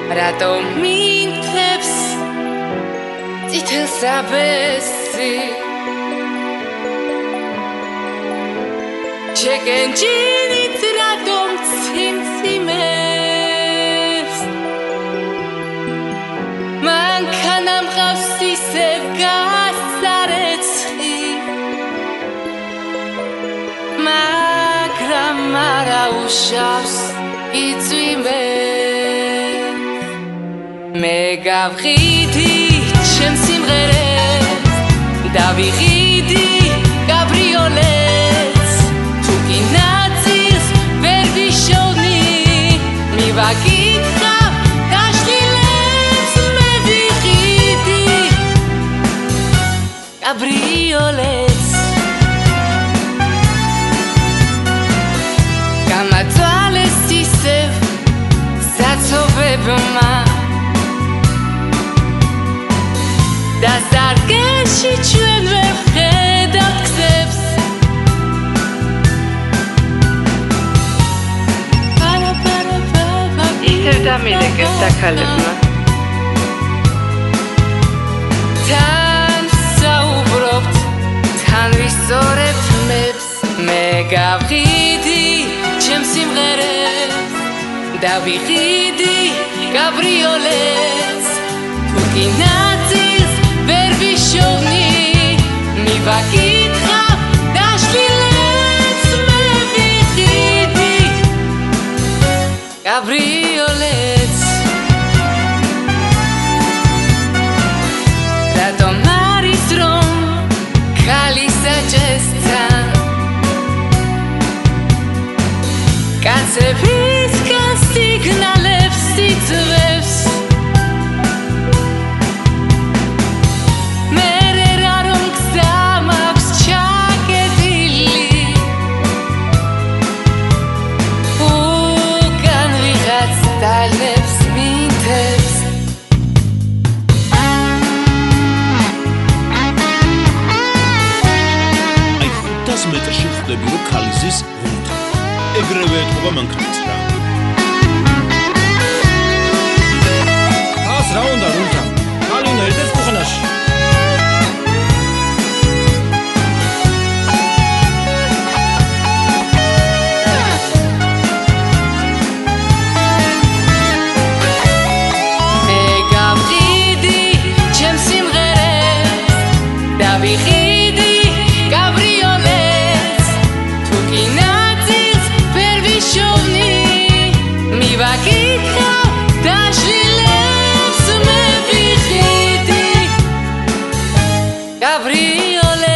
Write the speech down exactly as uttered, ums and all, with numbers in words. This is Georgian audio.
რატომ მინთებს წითელ საბესი ჩეკენჯინით რატომ ციმციმებს მანქანა მყავს ისევ გასარეცხი მაგრამ არა უშავს იწვიმებს მე გავყიდი ჩემს სიმღერებს დავიღიდი გაბრიოლეთს თუ კი ნაწილს ვერ ვიშოვნი მივაკითხავ დაშლილებს მე ვიყიდი გაბრიოლეთს გამაწვალეს ისევ საცობებმა დასარგეში ჩვენ ვერ ვხედავთ გზებს ისევ დამილეგებს დაქალებმა თან საუბრობთ თან ვისწორებთ მებს მე გავყიდი ჩემს სიმღერებს დავიყიდი გაბრიოლეთს თუ კი ნაწილს ვერ ვიშოვნი მივაკითხავ დაშლილებს მე ვიყიდი გაბრიოლეთს რატომ არის რომ ქალი საჭესთან კაცებისგან სიგნალებს იწვევს მერე რა რომ გზა მაქვს ჩაკეტილი უკან ვიღაც დალებს მინთებს აი ხუთას მეტრში ხვდები რომ ქალისის ღუნდა ეგრევე ეთყობა მანქანაც რა ას რა უნდა რუნდა ქალინა ერთად კუხნაში მე გავყიდი ჩემს სიმღერებს დავიყიდი გაბრიოლეთს თუ კი ნაწილს ვერ ვიშოვნი მივაკითხავ დაშლილებს მე ვიყიდი გაბრიოლეთს